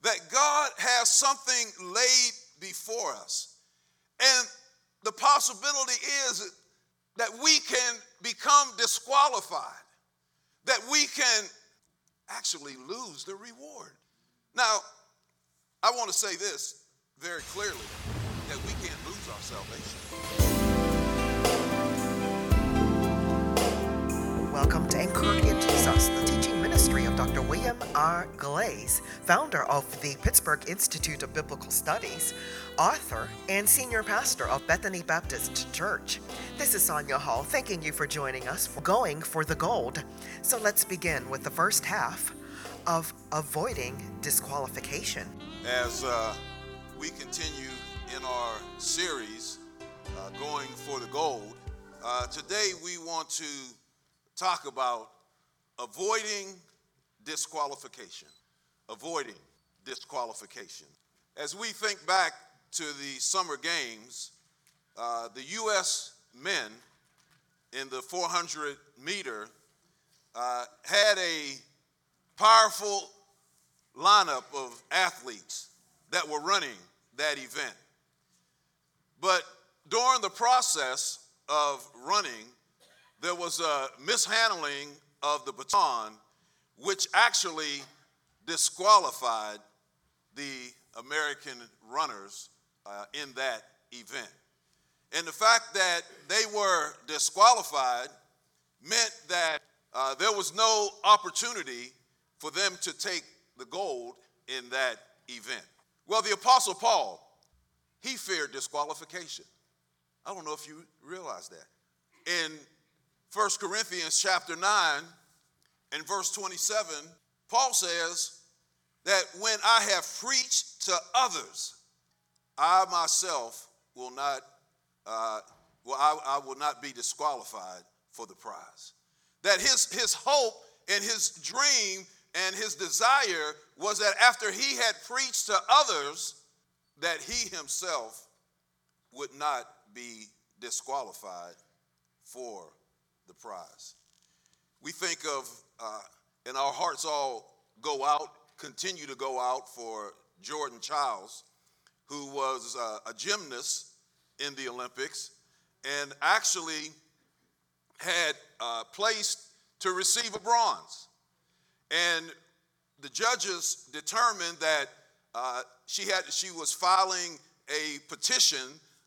that God has something laid before us. And the possibility is that we can become disqualified, that we can actually lose the reward. Now, I want to say this very clearly, that we can't lose our salvation. Welcome to Encouraging Jesus, the teaching ministry of Dr. William R. Glaze, founder of the Pittsburgh Institute of Biblical Studies, author, and senior pastor of Bethany Baptist Church. This is Sonia Hall, thanking you for joining us for Going for the Gold. So let's begin with the first half of Avoiding Disqualification. As we continue in our series, Going for the Gold, today we want to talk about avoiding disqualification. Avoiding disqualification. As we think back to the summer games, the U.S. men in the 400 meter had a powerful lineup of athletes that were running that event. But during the process of running, there was a mishandling of the baton, which actually disqualified the American runners in that event. And the fact that they were disqualified meant that there was no opportunity for them to take the gold in that event. Well, the Apostle Paul, he feared disqualification. I don't know if you realize that. In 1 Corinthians chapter 9 and verse 27, Paul says that when I have preached to others, I myself will not, I will not be disqualified for the prize. That his hope and his dream and his desire was that after he had preached to others, that he himself would not be disqualified for the prize. We think of, and our hearts all go out, continue to go out for Jordan Childs, who was a gymnast in the Olympics and actually had placed to receive a bronze. And the judges determined that she was filing a petition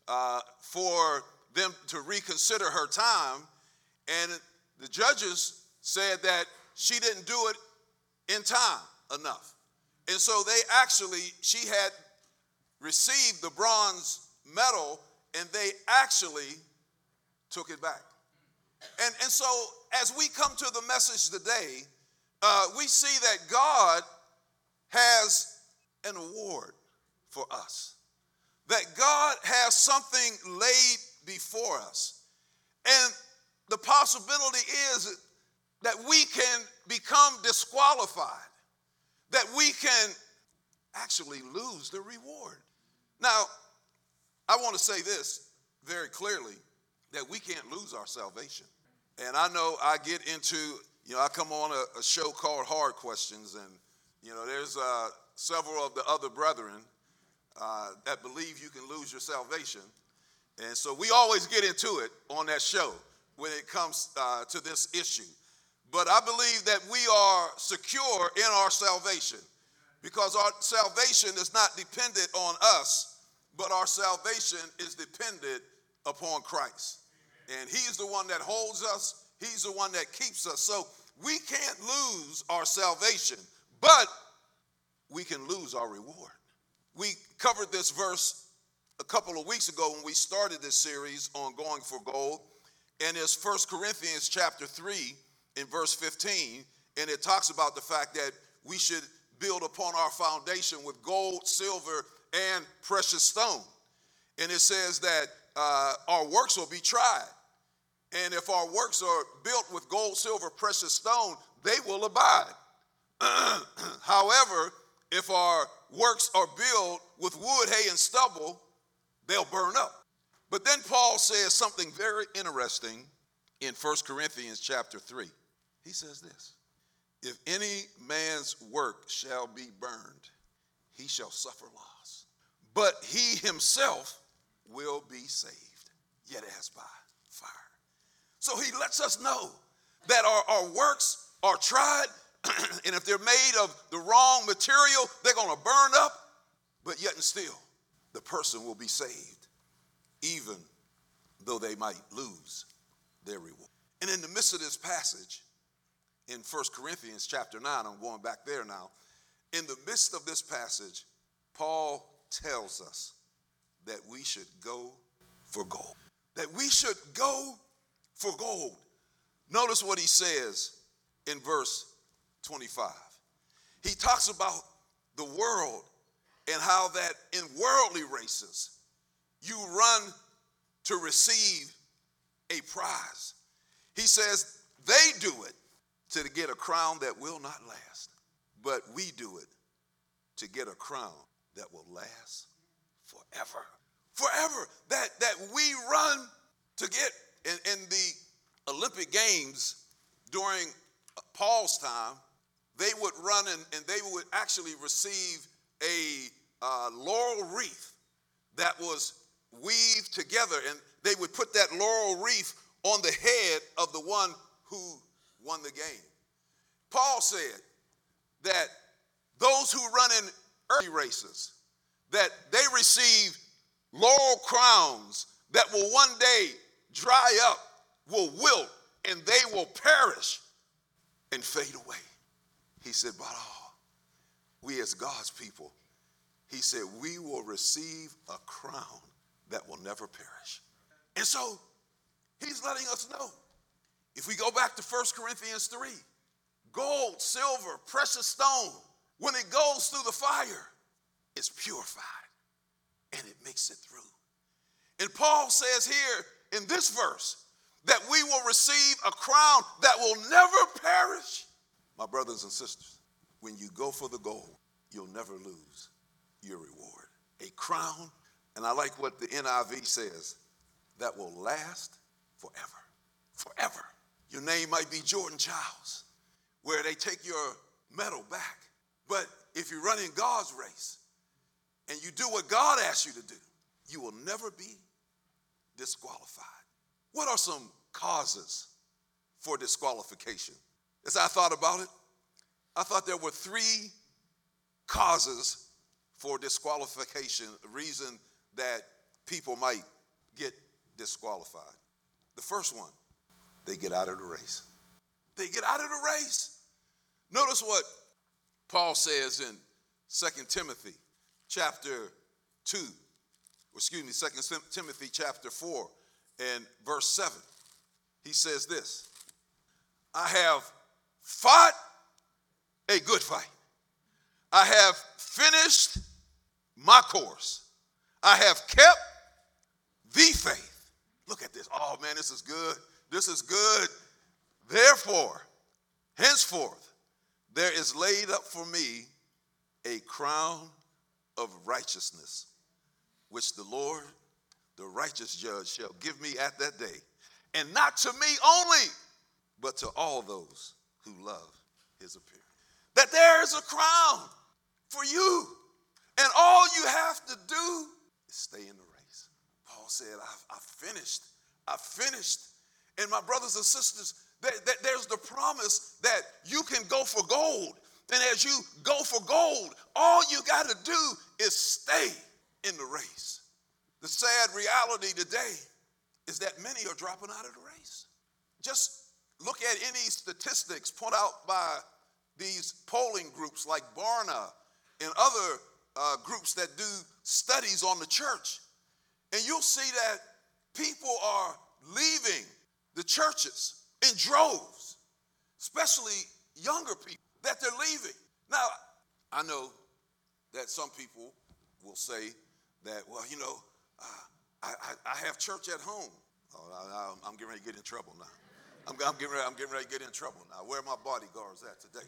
for them to reconsider her time, and the judges said that she didn't do it in time enough. And so she had received the bronze medal, and they actually took it back. And so as we come to the message today, we see that God has an award for us. That God has something laid before us. And the possibility is that we can become disqualified, that we can actually lose the reward. Now, I want to say this very clearly, that we can't lose our salvation. And I know I get into, I come on a show called Hard Questions, and, there's several of the other brethren that believe you can lose your salvation. And so we always get into it on that show when it comes to this issue. But I believe that we are secure in our salvation because our salvation is not dependent on us, but our salvation is dependent upon Christ. And he's the one that holds us. He's the one that keeps us. So we can't lose our salvation, but we can lose our reward. We covered this verse a couple of weeks ago when we started this series on Going for Gold. And it's 1 Corinthians chapter 3 in verse 15. And it talks about the fact that we should build upon our foundation with gold, silver, and precious stone. And it says that our works will be tried. And if our works are built with gold, silver, precious stone, they will abide. However, if our works are built with wood, hay, and stubble, they'll burn up. But then Paul says something very interesting in 1 Corinthians chapter 3. He says this: if any man's work shall be burned, he shall suffer loss. But he himself will be saved, yet as by fire. So he lets us know that our works are tried, and if they're made of the wrong material, they're going to burn up, but yet and still, the person will be saved, even though they might lose their reward. And in the midst of this passage, in 1 Corinthians chapter 9, I'm going back there now, in the midst of this passage, Paul tells us that we should go for gold. That we should go for gold. Notice what he says in verse 25. He talks about the world and how that in worldly races you run to receive a prize. He says they do it to get a crown that will not last, but we do it to get a crown that will last forever. Forever. That we run to get. In the Olympic Games during Paul's time, they would run and they would actually receive a laurel wreath that was weaved together, and they would put that laurel wreath on the head of the one who won the game. Paul said that those who run in earthly races, that they receive laurel crowns that will one day dry up, will wilt, and they will perish and fade away. He said, but we as God's people, he said, we will receive a crown that will never perish. And so he's letting us know, if we go back to 1 Corinthians 3, gold, silver, precious stone, when it goes through the fire, it's purified and it makes it through. And Paul says here in this verse that we will receive a crown that will never perish. My brothers and sisters, when you go for the gold, you'll never lose your reward. A crown, and I like what the NIV says, that will last forever. Forever. Your name might be Jordan Childs, where they take your medal back. But if you run in God's race and you do what God asks you to do, you will never be disqualified. What are some causes for disqualification? As I thought about it, I thought there were 3 causes for disqualification, the reason that people might get disqualified. The first one, they get out of the race. They get out of the race. Notice what Paul says in 2 Timothy chapter 2, 2 Timothy chapter 4 and verse 7. He says this, I have fought a good fight. I have finished my course. I have kept the faith. Look at this. Oh man, this is good. This is good. Therefore, henceforth, there is laid up for me a crown of righteousness, which the Lord, the righteous judge, shall give me at that day. And not to me only, but to all those who love his appearing. That there is a crown for you. And all you have to do is stay in the race. Paul said, I've finished. I've finished. And my brothers and sisters, there's the promise that you can go for gold. And as you go for gold, all you got to do is stay in the race. The sad reality today is that many are dropping out of the race. Just look at any statistics put out by these polling groups like Barna and other groups that do studies on the church. And you'll see that people are leaving the churches in droves, especially younger people, that they're leaving. Now, I know that some people will say that, well, you know, I have church at home. Oh, I'm getting ready to get in trouble now. I'm getting ready to get in trouble now. Where are my bodyguards at today?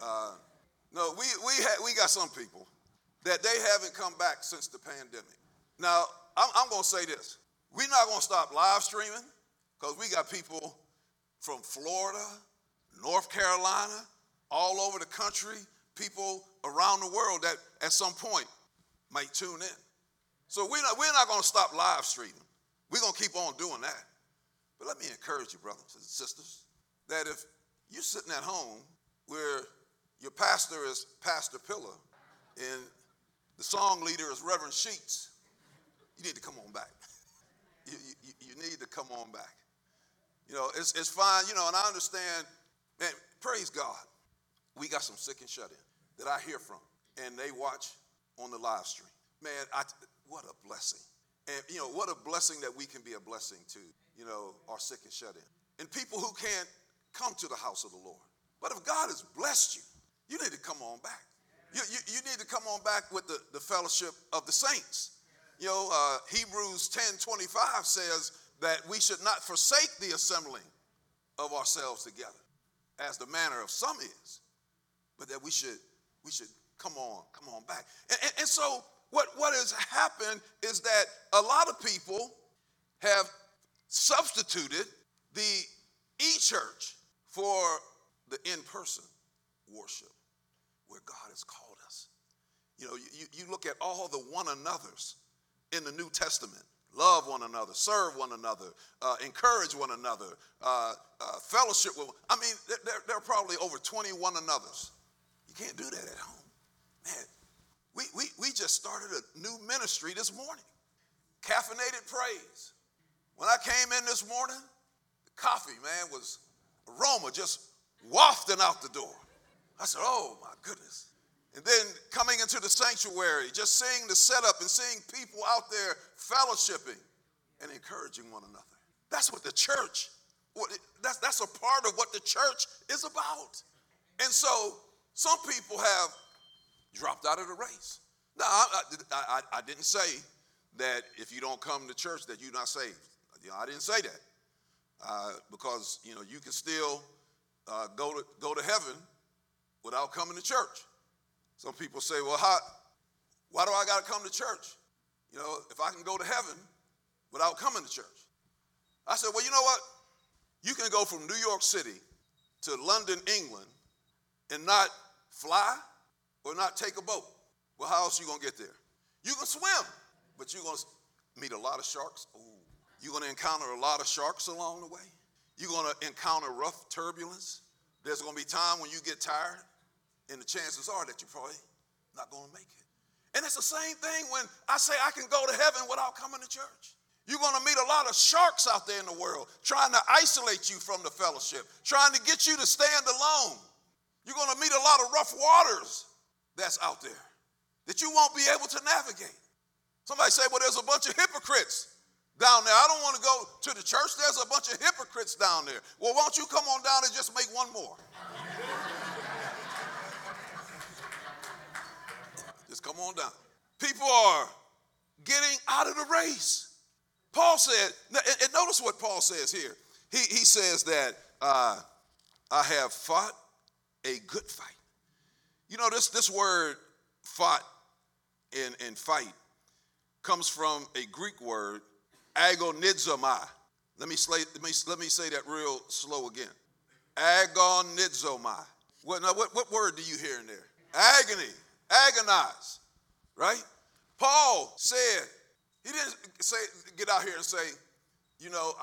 No, we got some people that they haven't come back since the pandemic. Now, I'm going to say this. We're not going to stop live streaming because we got people from Florida, North Carolina, all over the country, people around the world that at some point might tune in. So we're not going to stop live streaming. We're going to keep on doing that. But let me encourage you, brothers and sisters, that if you're sitting at home where your pastor is Pastor Pillar and the song leader is Reverend Sheets, you need to come on back. You need to come on back. You know, it's fine, you know, and I understand, man, praise God. We got some sick and shut in that I hear from, and they watch on the live stream. Man, what a blessing. And, you know, what a blessing that we can be a blessing to, you know, our sick and shut in. And people who can't come to the house of the Lord. But if God has blessed you, you need to come on back. You need to come on back with the fellowship of the saints. You know, Hebrews 10:25 says that we should not forsake the assembling of ourselves together, as the manner of some is, but that we should come on back. And so what has happened is that a lot of people have substituted the e-church for the in-person worship where God has called us. You know, you look at all the one another's in the New Testament. Love one another, serve one another, encourage one another, fellowship with. I mean, there are probably over 20 one another's. You can't do that at home. Man, we just started a new ministry this morning, Caffeinated Praise. When I came in this morning, the coffee, man, was aroma just wafting out the door. I said, oh my goodness. And then coming into the sanctuary, just seeing the setup and seeing people out there fellowshipping and encouraging one another. That's what the church, that's a part of what the church is about. And so some people have dropped out of the race. Now, I didn't say that if you don't come to church that you're not saved. You know, I didn't say that because, you know, you can still go to heaven without coming to church. Some people say, well, why do I got to come to church? You know, if I can go to heaven without coming to church. I said, well, you know what? You can go from New York City to London, England, and not fly or not take a boat. Well, how else are you going to get there? You can swim, but you're going to meet a lot of sharks. Ooh. You're going to encounter a lot of sharks along the way. You're going to encounter rough turbulence. There's going to be time when you get tired. And the chances are that you're probably not going to make it. And it's the same thing when I say I can go to heaven without coming to church. You're going to meet a lot of sharks out there in the world trying to isolate you from the fellowship, trying to get you to stand alone. You're going to meet a lot of rough waters that's out there that you won't be able to navigate. Somebody say, well, there's a bunch of hypocrites down there. I don't want to go to the church. There's a bunch of hypocrites down there. Well, won't you come on down and just make one more? Just come on down. People are getting out of the race. Paul said, and notice what Paul says here. He says that I have fought a good fight. You know, this word fought and fight comes from a Greek word, agonizomai. Let me say that real slow again. Agonizomai. What word do you hear in there? Agony. Agonize, right? Paul said, he didn't say, get out here and say, you know,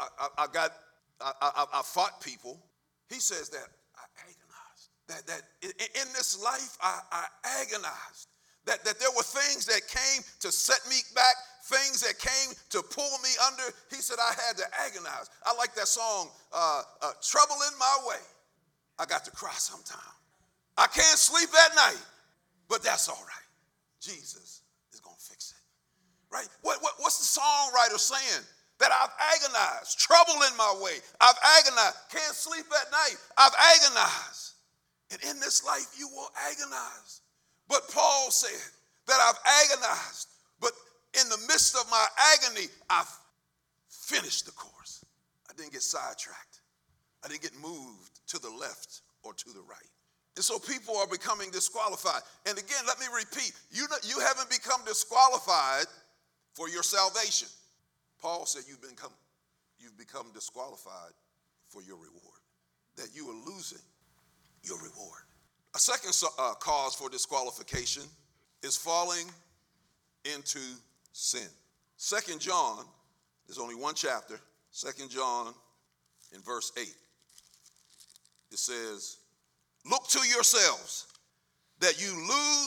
I fought people. He says that I agonized. That in this life, I agonized. That there were things that came to set me back, things that came to pull me under. He said I had to agonize. I like that song, Trouble in My Way. I got to cry sometime. I can't sleep at night. But that's all right. Jesus is going to fix it. Right? What's the songwriter saying? That I've agonized. Trouble in my way. I've agonized. Can't sleep at night. I've agonized. And in this life, you will agonize. But Paul said that I've agonized. But in the midst of my agony, I've finished the course. I didn't get sidetracked. I didn't get moved to the left or to the right. And so people are becoming disqualified. And again, let me repeat, you haven't become disqualified for your salvation. Paul said you've become disqualified for your reward, that you are losing your reward. A second cause for disqualification is falling into sin. 2 John, there's only one chapter, 2 John in verse 8. It says, look to yourselves that you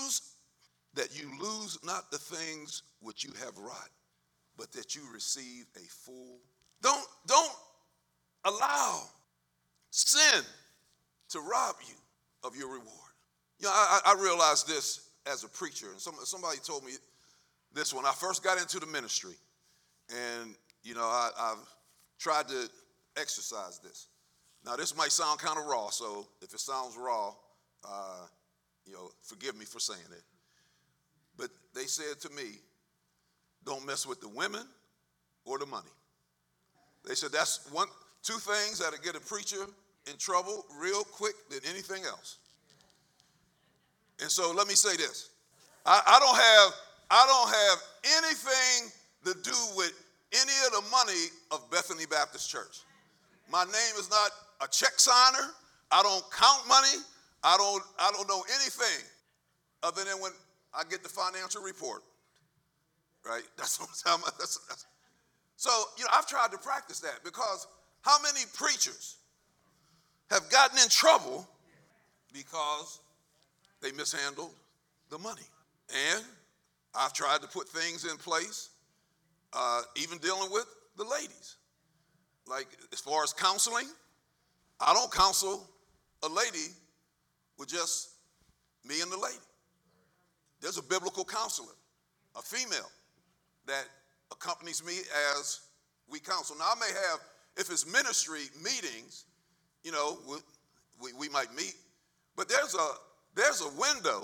lose not the things which you have wrought, but that you receive a full. Don't allow sin to rob you of your reward. You know, I realized this as a preacher, and somebody told me this when I first got into the ministry, and you know, I've tried to exercise this. Now, this might sound kind of raw, so if it sounds raw, you know, forgive me for saying it. But they said to me, don't mess with the women or the money. They said that's two things that'll get a preacher in trouble real quick than anything else. And so let me say this. I don't have anything to do with any of the money of Bethany Baptist Church. My name is not a check signer. I don't count money. I don't know anything other than when I get the financial report. Right? That's what I'm saying. So, you know, I've tried to practice that because how many preachers have gotten in trouble because they mishandled the money? And I've tried to put things in place, even dealing with the ladies. Like as far as counseling, I don't counsel a lady with just me and the lady. There's a biblical counselor, a female, that accompanies me as we counsel. Now I may have, if it's ministry meetings, you know, we might meet, but there's a window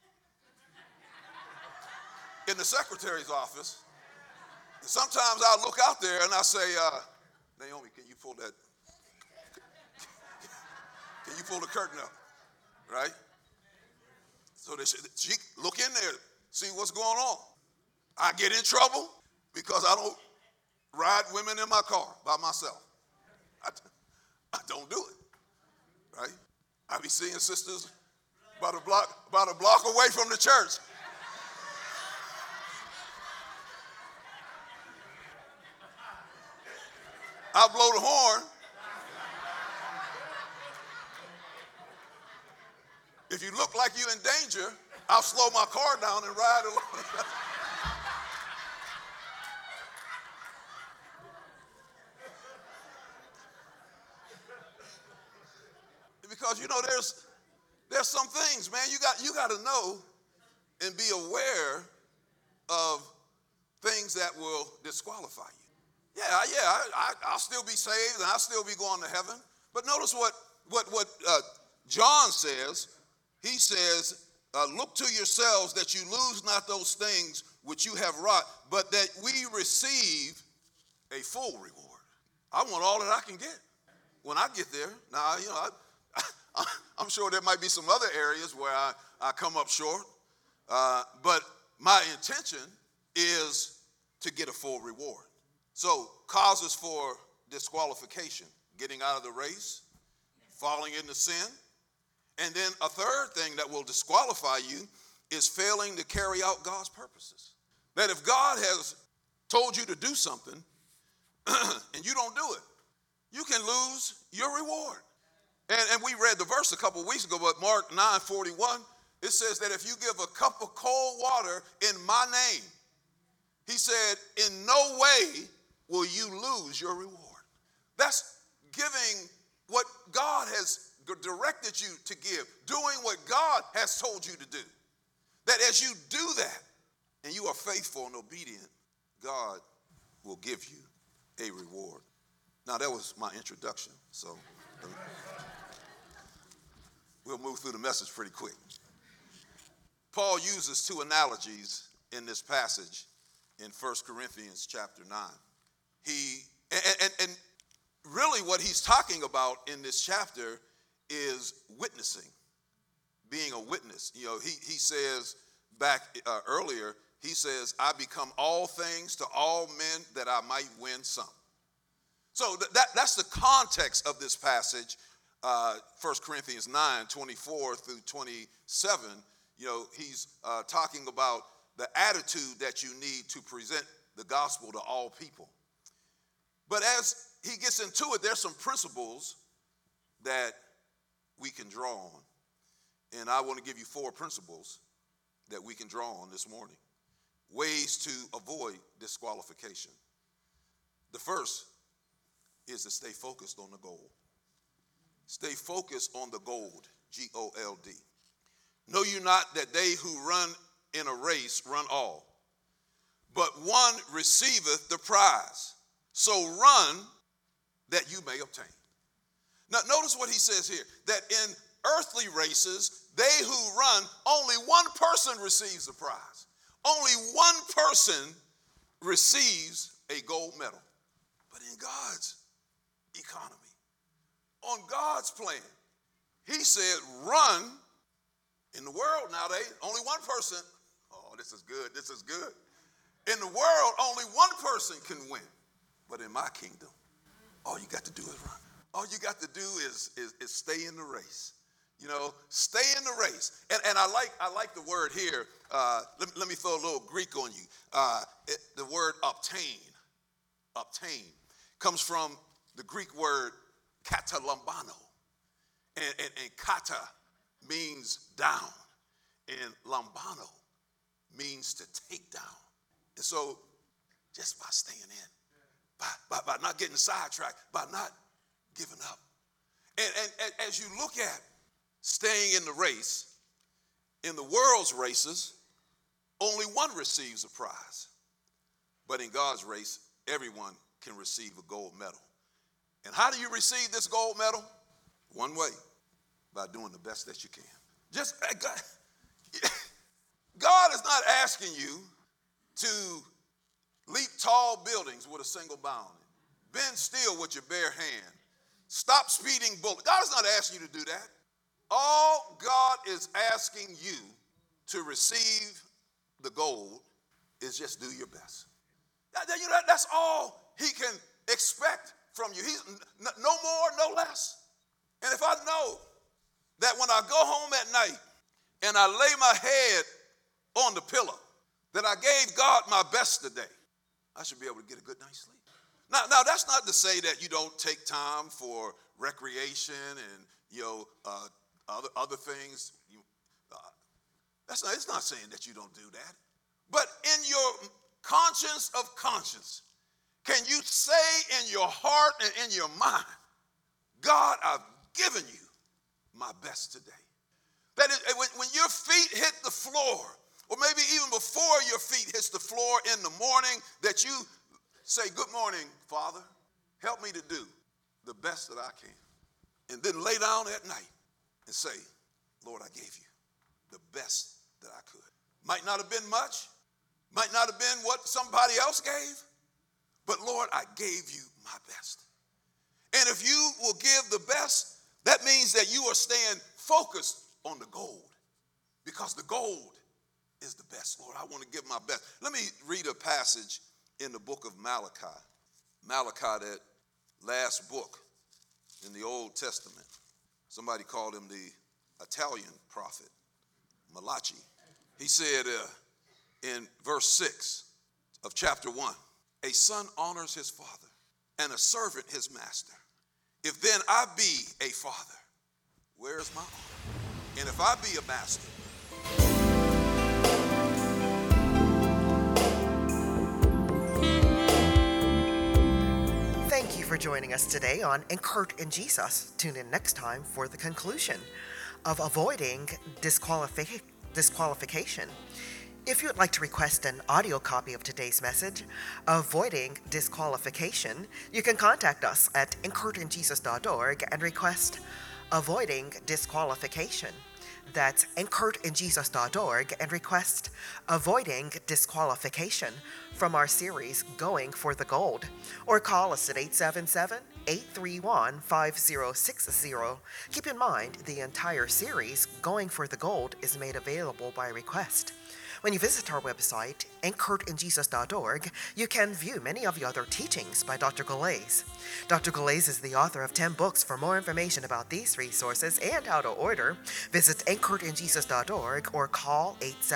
in the secretary's office. And sometimes I'll look out there and I say, Naomi, can you pull the curtain up, right? So she look in there, see what's going on. I get in trouble because I don't ride women in my car by myself. I don't do it, right? I be seeing sisters about a block away from the church. I blow the horn. If you look like you're in danger, I'll slow my car down and ride along. Because you know there's some things, man, you got to know and be aware of things that will disqualify you. I'll still be saved and I'll still be going to heaven. But notice what John says. He says, look to yourselves that you lose not those things which you have wrought, but that we receive a full reward. I want all that I can get when I get there. Now, you know, I'm sure there might be some other areas where I come up short, but my intention is to get a full reward. So causes for disqualification: getting out of the race, falling into sin. And then a third thing that will disqualify you is failing to carry out God's purposes. That if God has told you to do something and you don't do it, you can lose your reward. And we read the verse a couple weeks ago, but Mark 9:41, it says that if you give a cup of cold water in my name, he said, in no way will you lose your reward. That's giving what God has directed you to give, doing what God has told you to do. That as you do that and you are faithful and obedient, God will give you a reward. Now that was my introduction, so we'll move through the message pretty quick. Paul uses two analogies in this passage in 1 Corinthians chapter 9. And really what he's talking about in this chapter is witnessing, being a witness. You know, he says back earlier, he says, I become all things to all men that I might win some. So that's the context of this passage, 1 Corinthians 9, 24 through 27, he's talking about the attitude that you need to present the gospel to all people. But as he gets into it, there's some principles that we can draw on. And I want to give you 4 principles that we can draw on this morning. Ways to avoid disqualification. The first is to stay focused on the goal. Stay focused on the gold, G-O-L-D. Know you not that they who run in a race run all, but one receiveth the prize. So run that you may obtain. Now notice what he says here, that in earthly races, they who run, only one person receives the prize. Only one person receives a gold medal. But in God's economy, on God's plan, he said, run. In the world nowadays, only one person, oh, this is good, this is good. In the world, only one person can win. But in my kingdom, all you got to do is run. All you got to do is stay in the race. Stay in the race. And I like the word here. Let me throw a little Greek on you. The word obtain comes from the Greek word katalambano. And kata means down, and lambano means to take down. And so just by staying in, by not getting sidetracked, by not giving up. And as you look at staying in the race, in the world's races, only one receives a prize. But in God's race, everyone can receive a gold medal. And how do you receive this gold medal? One way, by doing the best that you can. God is not asking you to leap tall buildings with a single bound, bend still with your bare hand, stop speeding bullets. God is not asking you to do that. All God is asking you to receive the gold is just do your best. That's all he can expect from you. He's no more, no less. And if I know that when I go home at night and I lay my head on the pillow, that I gave God my best today, I should be able to get a good night's sleep. Now that's not to say that you don't take time for recreation and other things. It's not saying that you don't do that. But in your conscience of conscience, can you say in your heart and in your mind, God, I've given you my best today? That is, when your feet hit the floor, or maybe even before your feet hits the floor in the morning, that you say, good morning, Father, help me to do the best that I can. And then lay down at night and say, Lord, I gave you the best that I could. Might not have been much, might not have been what somebody else gave, but Lord, I gave you my best. And if you will give the best, that means that you are staying focused on the gold, because the gold is the best. Lord, I want to give my best. Let me read a passage in the book of Malachi. Malachi, that last book in the Old Testament. Somebody called him the Italian prophet, Malachi. He said in verse 6 of chapter 1, a son honors his father and a servant his master. If then I be a father, where is my honor? And if I be a master, thank you for joining us today on Encourage in Jesus. Tune in next time for the conclusion of avoiding disqualification. If you would like to request an audio copy of today's message, Avoiding Disqualification, you can contact us at encourageinjesus.org and request Avoiding Disqualification. That's encourageinjesus.org and request Avoiding Disqualification from our series Going for the Gold, or call us at 877-831-5060. Keep in mind, the entire series Going for the Gold is made available by request. When you visit our website, anchoredinjesus.org, you can view many of the other teachings by Dr. Galais. Dr. Galais is the author of 10 books. For more information about these resources and how to order, visit anchoredinjesus.org or call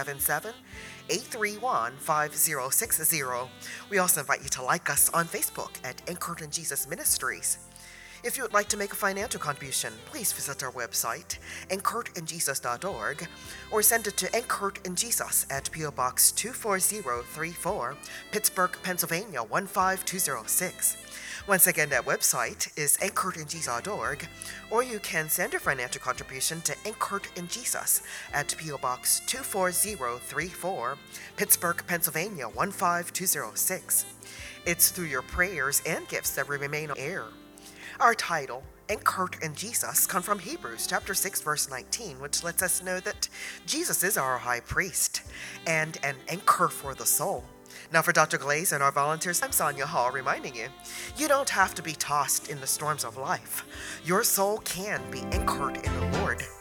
877-831-5060. We also invite you to like us on Facebook at Anchored in Jesus Ministries. If you would like to make a financial contribution, please visit our website, anchoredinjesus.org, or send it to Anchored in Jesus at P.O. Box 24034, Pittsburgh, Pennsylvania 15206. Once again, that website is anchoredinjesus.org, or you can send a financial contribution to Anchored in Jesus at P.O. Box 24034, Pittsburgh, Pennsylvania 15206. It's through your prayers and gifts that we remain on air. Our title, Anchored in Jesus, comes from Hebrews chapter 6, verse 19, which lets us know that Jesus is our high priest and an anchor for the soul. Now for Dr. Galais and our volunteers, I'm Sonia Hall reminding you, you don't have to be tossed in the storms of life. Your soul can be anchored in the Lord.